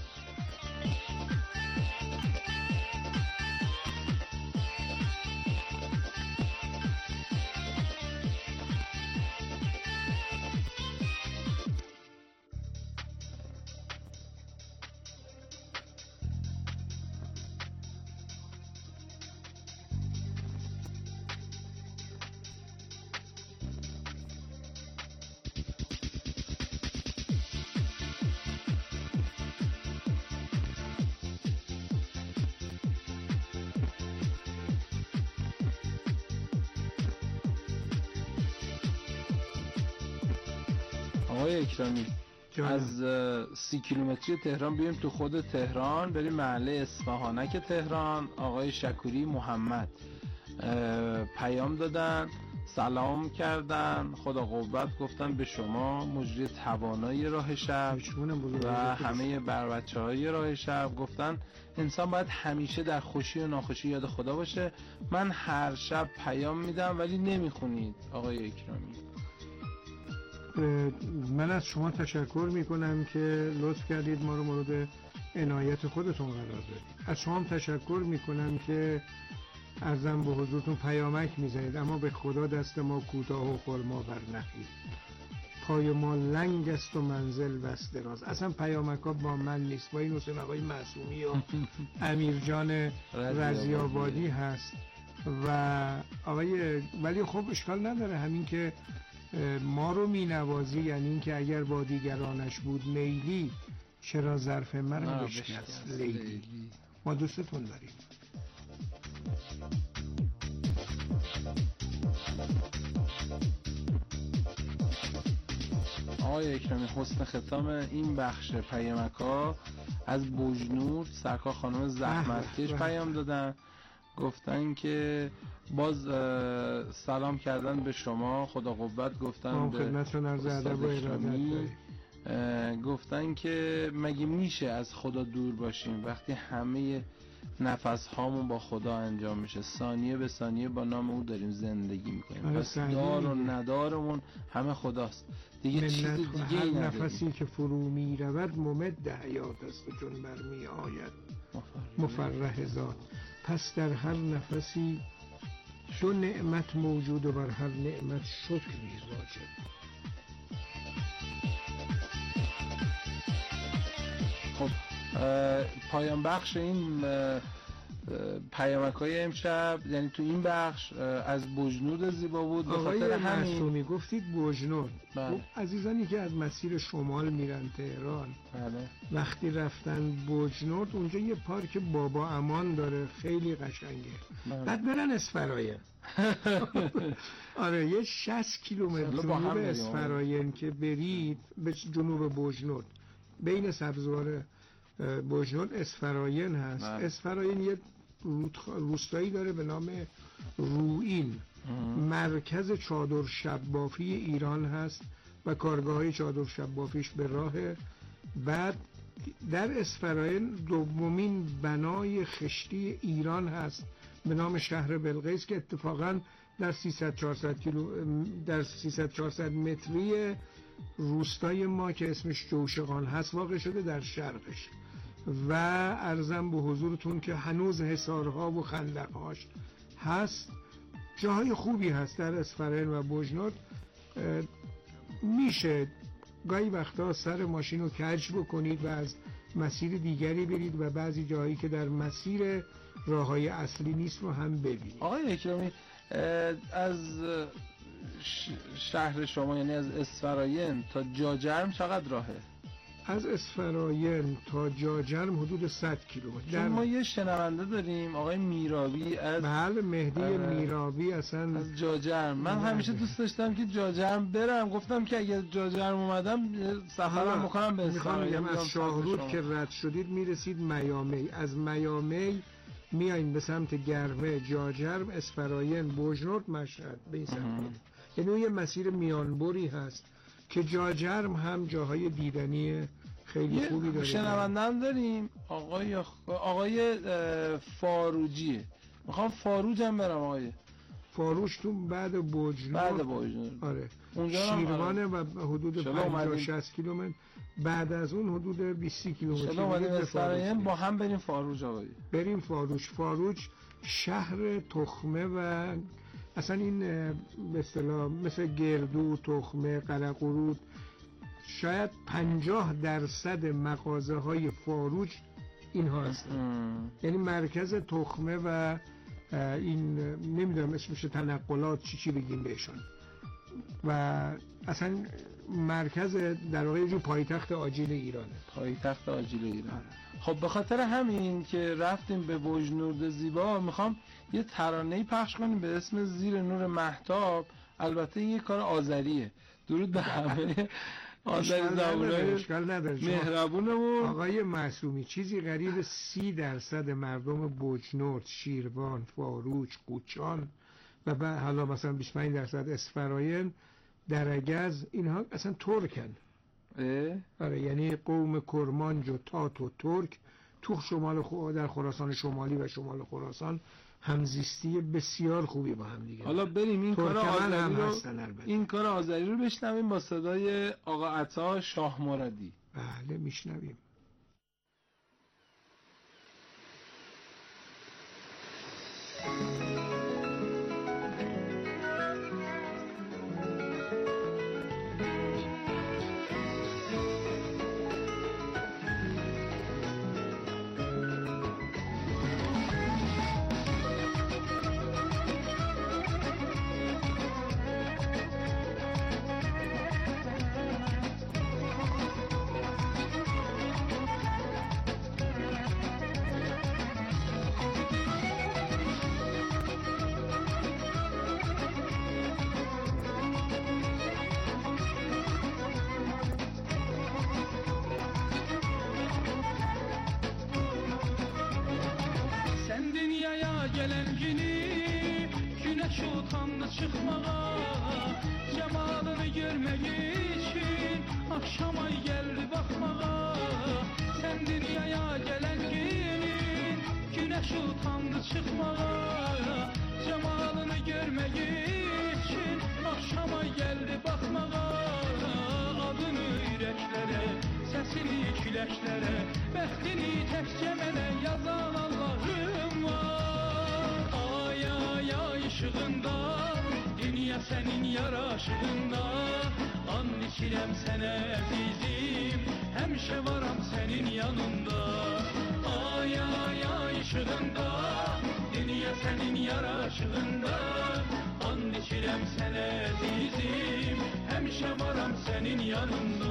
آقای اکرامی از 30 کیلومتری تهران بیایم تو خود تهران، بریم محله اصفهانک تهران. آقای شکوری محمد پیام دادن، سلام کردن، خدا قوت گفتن به شما مجری توانایی راه شب و همه بچه‌های راه شب. گفتن انسان باید همیشه در خوشی و ناخوشی یاد خدا باشه. من هر شب پیام میدم ولی نمیخونید آقای اکرامی. من از شما تشکر میکنم که لطف کردید ما رو مورد عنایت خودتون قرار دادید. از شما تشکر میکنم که ارزم به حضورتون پیامک میزنید، اما به خدا دست ما کوتاه و خرما بر نخیل، پای ما لنگ است و منزل بس دراز. اصلا پیامک ها با من نیست، با این حسین آقای معصومی و امیرجان رضی‌آبادی هست و آقای، ولی خب اشکال نداره، همین که ما رو می نوازی، یعنی این که اگر با دیگرانش بود میلی، چرا ظرف من بشکست لیلی. ما دوستتون داریم. آقای اکرامی، حسن ختام این بخش پیامک‌ها از بوجنور سرکار خانم زحمتکش پیام دادن، گفتن که باز سلام کردن به شما، خدا قوت گفتن به خدمتتون عرض ادب و ارادت. گفتن که مگه میشه از خدا دور باشیم وقتی همه نفس هامون با خدا انجام میشه، ثانیه به ثانیه با نام او داریم زندگی میکنیم، پس دار و ندارمون همه خداست دیگه، چیز دیگه ای نداریم. نفسی که فرو میرود ممد حیات است و چون برمی آید مفرح ذات. پس در هر نفسی دو نعمت موجود و بر هر نعمت شکری واجب. خب پایان بخش این پیامک‌های امشب، یعنی تو این بخش از بوجنور زیبا بود. به خاطر همین معصومی گفتید بوجنور. خب عزیزانی که از مسیر شمال میرن تهران، بله، وقتی رفتن بوجنور، اونجا یه پارک بابا امان داره، خیلی قشنگه. بعد برن اسفراین. آره، یه 60 کیلومتر جنوب اسفراین که برید به جنوب بوجنور، بین سبزوار بوجنور اسفراین هست. اسفراین یه روستایی داره به نام روئین، مرکز چادر شب بافی ایران هست و کارگاه های چادر شب بافیش به راهه. بعد در اسفراین دومین بنای خشتی ایران هست به نام شهر بلقیس که اتفاقا در 300-400 متری روستای ما که اسمش جوشقان هست واقع شده در شرقش. و عرضم به حضورتون که هنوز حصارها و خندقهاش هست. جاهای خوبی هست در اسفراین و بوجنور. میشه گاهی وقتا سر ماشین رو کج بکنید و از مسیر دیگری برید و بعضی جاهایی که در مسیر راههای اصلی نیست رو هم ببینید. آقای اکرامی، از شهر شما یعنی از اسفراین تا جاجرم چقدر راهه؟ از اسفراین تا جاجرم حدود 100 کیلومتر. چون ما یه شنونده داریم آقای میرابی از بله، مهدی میرابی اصلا از جاجرم. من همیشه دوست داشتم که جاجرم برم، گفتم که اگه جاجرم اومدم سفرم بکنم به اسفراین. از شاهرود که رد شدید میرسید میامی، از میامی میایین به سمت گرمه، جاجرم، اسفراین، بوجنور، مشهد، به این سمت. یعنی یه مسیر میانبری هست که جاجرم هم جاهای دیدنی خیلی خوبی داره. شنوندم داریم آقای فاروجیه، میخوام فاروجم برم. آقای فاروج تو بعد بوجنور. بعد بوجنور آره، شیروانه و حدود 50-60 کیلومتر. بعد از اون حدود 20 کیلومتر. چلو اومدیم اسفراین با هم بریم فاروج. آقای بریم فاروج شهر تخمه و اصلا این به اصطلاح مثل گردو، تخمه، قلقرود، شاید 50% مغازه های فاروج اینها هستن. یعنی مرکز تخمه و این نمیدونم اسمش تنقلات چی بگیم بهشون، و اصلا مرکز در واقع جو پایتخت آجیل ایرانه. پایتخت آجیل ایران. خب به خاطر همین که رفتیم به بوجنور زیبا، میخوام یه ترانه‌ای پخش کنیم به اسم زیر نور مهتاب. البته این یه کار آذریه. درود به همه آذری زبونای مهربونمون. آقای معصومی، چیزی قریب 30% مردم بوجنور، شیروان، فاروج، قوچان و حالا مثلا 25% اسفراین، درگز، اینها اصلا ترکن. آره، یعنی قوم کرمانج و تات و ترک تو شمال در خراسان شمالی و شمال خراسان همزیستی بسیار خوبی با هم دیگه. حالا بریم این کار آذری رو بشنویم با صدای آقا عطا شاه مرادی. بله میشنویم. gelen günü güneş utandı çıkmağa, cemalını görmek için akşam ay geldi bakmağa. Sen dünyaya gelen günü güneş utandı çıkmağa, cemalını görmek için akşam ay geldi bakmağa. Adını yüreklere, sesini küleklere, bəxtini təkcə mənə yazan Allahım var. Ay ay ay ışığında, dünya sənin yaraşığında, and içirəm sənə əzizim, həmişə varam sənin yanında. Ay ay ay ışığında, dünya sənin yaraşığında, and içirəm sənə əzizim, həmişə varam sənin yanında.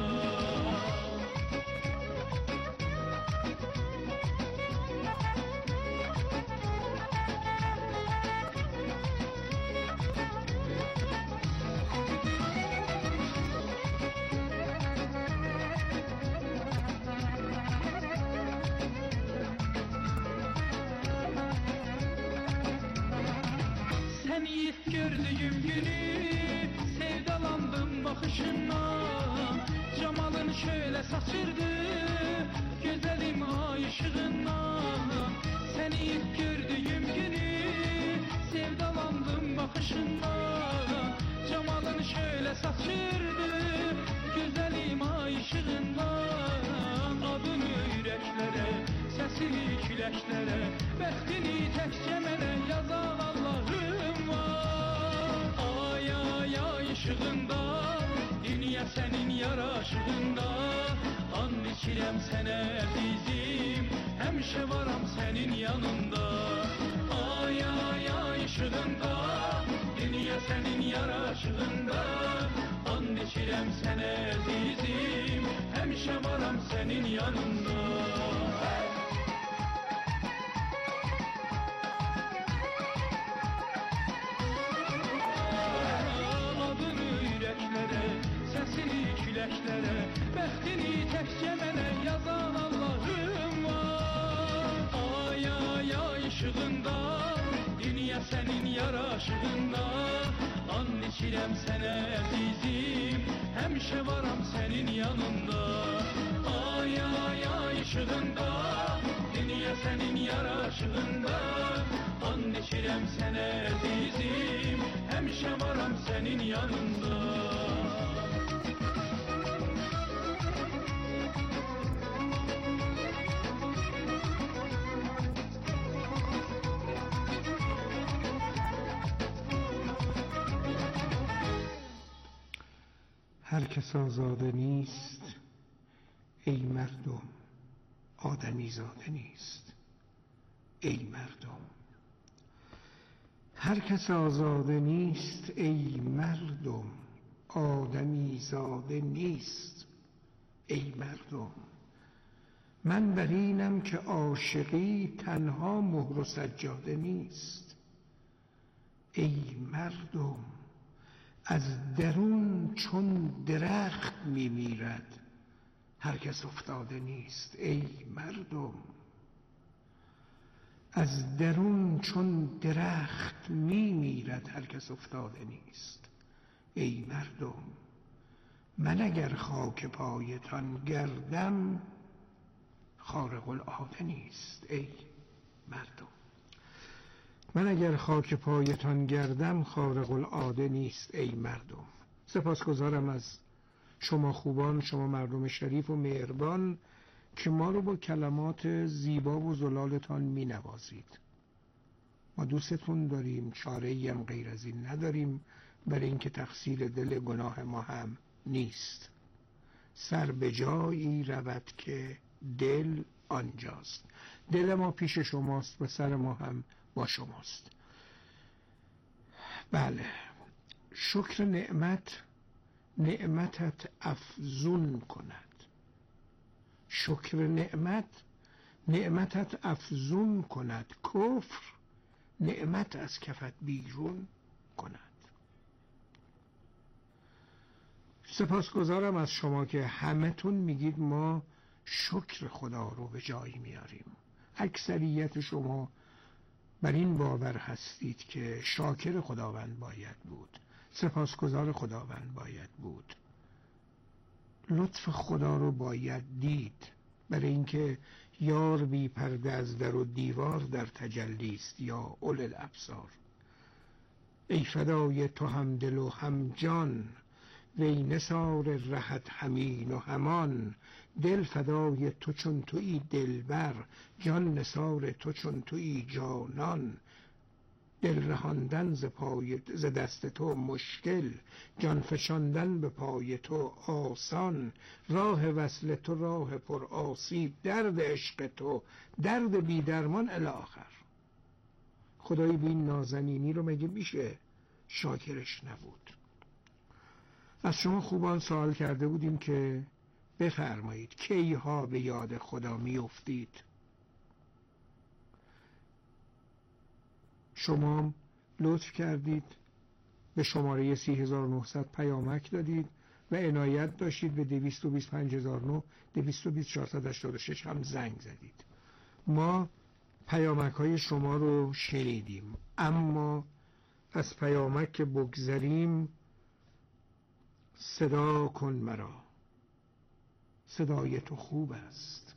Seni ilk gördüğüm günü sevdalandım bakışından, camalın şöyle saçırdı güzelim ay ışığından. Seni ilk gördüğüm günü sevdalandım bakışından, camalın şöyle saçırdı güzelim ay ışığından. Adını yüreklere, sesini küleklere, bəxtini təkcə mənə yazan Allahım var. Ay ay ay ışığında, dünya sənin yaraşığında, and içirəm sənə əzizim, həmişə varam sənin yanında. Ay ay ay ışığında, dünya sənin yaraşığında, and içirəm sənə əzizim, həmişə varam sənin yanında. Sesini küleklere, bəxtini təkcə mənə yazan Allahım var. Ay ay ay ışığında, dünya sənin yaraşığında, and içirəm sənə əzizim, həmişə varam sənin yanında. Ay ay ay ışığında, dünya sənin yaraşığında, and içirəm sənə əzizim, həmişə varam sənin yanında. هر کس آزاده نیست ای مردم، آدمی زاده نیست ای مردم. هر کس آزاده نیست ای مردم، آدمی زاده نیست ای مردم. من بر اینم که عاشقی تنها مهر و سجاده نیست ای مردم. از درون چون درخت میمیرد هر کس افتاده نیست ای مردم. از درون چون درخت میمیرد هر کس افتاده نیست ای مردم. من اگر خاک پایتان گردم خارق العاده نیست ای مردم. من اگر خاک پایتان گردم خارق العاده نیست ای مردم. سپاسگزارم از شما خوبان، شما مردم شریف و مهربان که ما رو با کلمات زیبا و زلالتان می نوازید. ما دوستتون داریم، چاره‌ای هم غیر از این نداریم، برای اینکه تقصیر دل گناه ما هم نیست. سر به جایی رود که دل آنجاست. دل ما پیش شماست و سر ما هم با شماست. بله، شکر نعمتت افزون کند. شکر نعمتت افزون کند. کفر نعمت از کفت بیرون کند. سپاسگزارم از شما که همتون میگید ما شکر خدا رو به جایی میاریم. اکثریت شما بر این باور هستید که شاکر خداوند باید بود، سپاسگزار خداوند باید بود، لطف خدا رو باید دید، برای اینکه یار بی پرده از در و دیوار در تجلی است یا اول الابصار. ای فدای تو هم دل و هم جان، وی نثار رهت همین و همان. دل فدای تو چون تویی دلبر، جان نثار تو چون تویی جانان. دل رهاندن ز دست تو مشکل، جان فشاندن به پای تو آسان. راه وصل تو راه پر آسیب، درد عشق تو درد بی درمان الی آخر. خدای بین نازنینی رو مگه میشه شاکرش نبود؟ از شما خوبان سوال کرده بودیم که بفرمایید کی ها به یاد خدا میافتید؟ شما لطف کردید به شماره 3900 پیامک دادید و عنایت داشتید به 225009 220486 هم زنگ زدید. ما پیامک های شما رو شنیدیم، اما از پیامک که بگذریم، صدا کن مرا، صدای تو خوب است.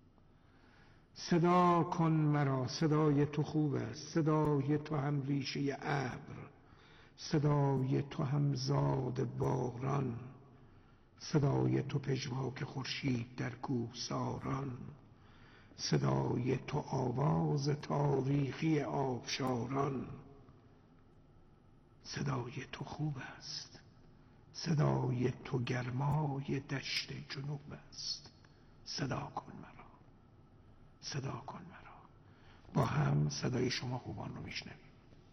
صدا کن مرا، صدای تو خوب است. صدای تو هم ریشه ابر، صدای تو هم زاد باران. صدای تو پژواک خورشید در کوهساران. صدای تو آواز تاریخی آبشاران. صدای تو خوب است، صدای تو گرمای دشت جنوب است. صدا کن مرا، صدا کن مرا. با هم صدای شما خوبان رو میشنویم.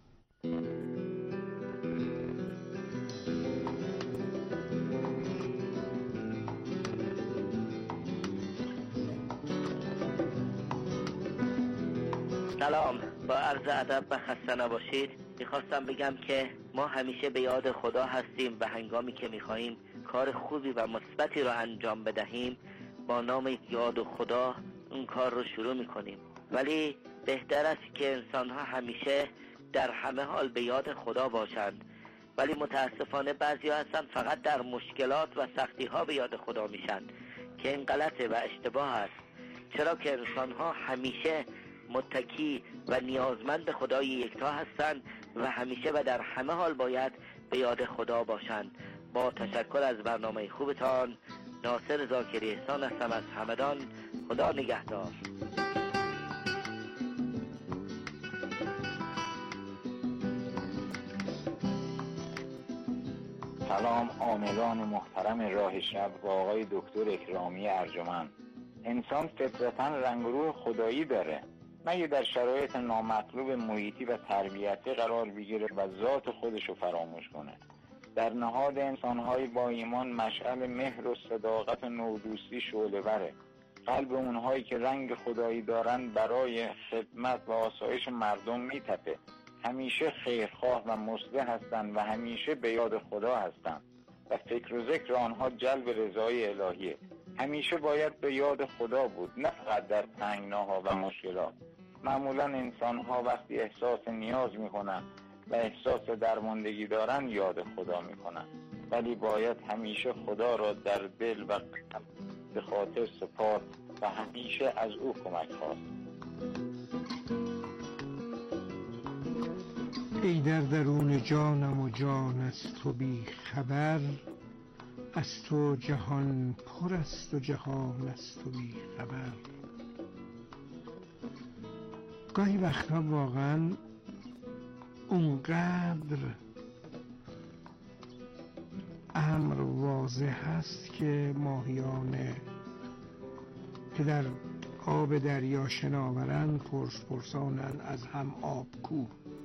سلام، با عرض ادب و خسته نباشید. میخواستم بگم که ما همیشه به یاد خدا هستیم و هنگامی که میخواییم کار خوبی و مثبتی رو انجام بدهیم، با نام یاد خدا اون کار رو شروع میکنیم. ولی بهتر است که انسان‌ها همیشه در همه حال به یاد خدا باشند. ولی متاسفانه بعضی هستن فقط در مشکلات و سختی‌ها به یاد خدا میشن که این غلطه و اشتباه است. چرا که انسان‌ها همیشه متکی و نیازمند خدای یکتا هستند و همیشه و در همه حال باید به یاد خدا باشند. با تشکر از برنامه خوبتان، ناصر زاکری احسان هستم از همدان. خدا نگهدار. سلام عاملان محترم راه شب و آقای دکتر اکرامی ارجمند. انسان فطرتاً رنگ و روح خدایی داره، مگه در شرایط نامطلوب محیطی و تربیتی قرار بگیره و ذات خودشو فراموش کنه. در نهاد انسان‌های با ایمان مشعل مهر و صداقت و نودوستی شعله بره. قلب اونهایی که رنگ خدایی دارن برای خدمت و آسایش مردم میتپه. همیشه خیرخواه و مصلح هستند و همیشه به یاد خدا هستند و فکر و ذکر آنها جلب رضای الهیه. همیشه باید به یاد خدا بود، نه فقط در تنگناها و مشکلات. معمولا انسان‌ها وقتی احساس نیاز میکنن و احساس درماندگی دارن یاد خدا میکنن، ولی باید همیشه خدا را در دل و قلب به خاطر سپرد و همیشه از او کمک خواست. ای در درون جانم و جان از تو بی خبر، از تو جهان پر است و جهان از تو بی خبر. گاهی وقتا واقعا اونقدر امر واضح هست که ماهیانه که در آب دریا شناورن پرسانن از هم آب کو.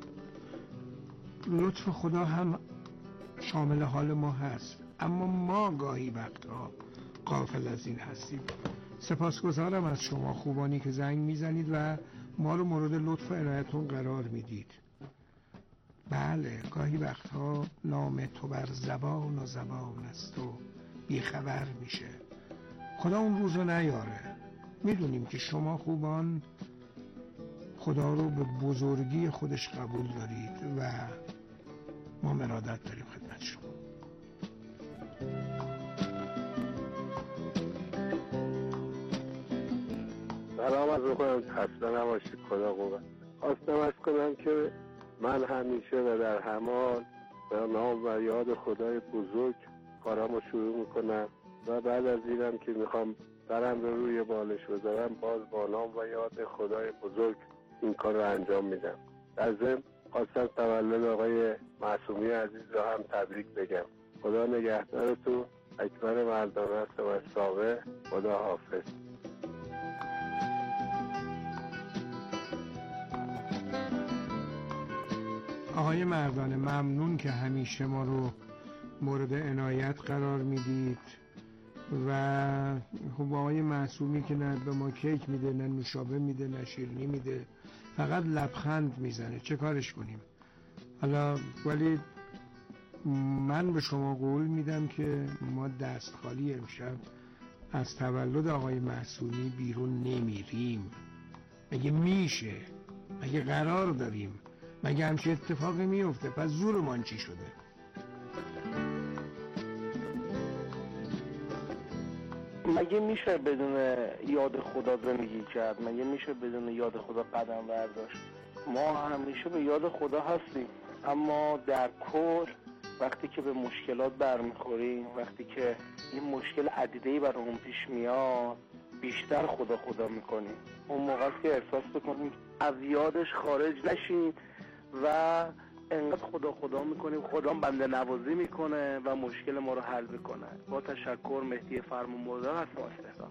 لطف خدا هم شامل حال ما هست، اما ما گاهی وقتها غافل از این هستیم. سپاسگزارم از شما خوبانی که زنگ میزنید و ما رو مورد لطف و عنایتون قرار میدید. بله، گاهی وقتها نام تو بر زبان و زبان است و بیخبر میشه. خدا اون روز رو نیاره. میدونیم که شما خوبان خدا رو به بزرگی خودش قبول دارید و ما ارادت داریم خدمت شما. سلام از میکنم، خسته نباشید، خدا قوت. خواستم از کنم که من همیشه و در همال به نام و یاد خدای بزرگ کارامو شروع میکنم و بعد از اینم که میخوام برم رو روی بالش بذارم باز با نام و یاد خدای بزرگ این کار رو انجام میدم. در ضمن خواستم تولد آقای معصومی عزیز رو هم تبریک بگم. خدا نگهدارتون. اکبر مردانه است و ساوه. خدا حافظ. آقای مردانه ممنون که همیشه ما رو مورد عنایت قرار میدید و خب آقای معصومی که نه به ما کیک میده، نه نوشابه میده، نه شیرینی میده، فقط لبخند میزنه، چه کارش کنیم؟ حالا ولی من به شما قول میدم که ما دست خالی امشب از تولد آقای معصومی بیرون نمیریم. مگه میشه؟ مگه قرار داریم؟ مگه همچه اتفاقی میفته؟ پس زورمان چی شده؟ مگه میشه بدون یاد خدا زندگی کرد؟ مگه میشه بدون یاد خدا قدم برداشت؟ ما همیشه به یاد خدا هستیم، اما در کل وقتی که به مشکلات برمیخوریم، وقتی که این مشکل عدیده‌ای برامون پیش میاد، بیشتر خدا میکنیم. اون موقع است که احساس بکنیم از یادش خارج نشیم و انقدر خدا میکنیم، خدا بنده نوازی میکنه و مشکل ما رو حل میکنه. با تشکر، مهدی فرمانبردار هستم از تهران.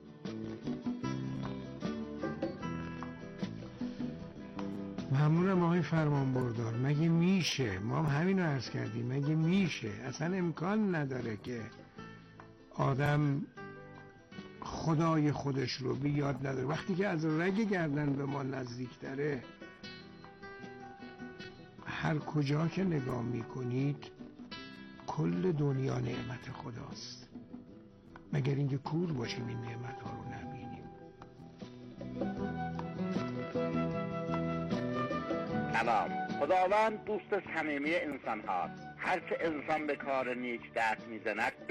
ممنونم آقای فرمانبردار. مگه میشه؟ ما هم همین رو عرض کردیم. مگه میشه؟ اصلا امکان نداره که آدم خدای خودش رو به یاد نداره. وقتی که از رگ گردن به ما نزدیکتره، هر کجا که نگاه میکنید کل دنیا نعمت خداست. مگر اینکه کور باشیم این نعمت ها رو نبینیم. سلام. خداوند دوست صمیمی انسان هاست. هر چه انسان به کار نیک دست میزند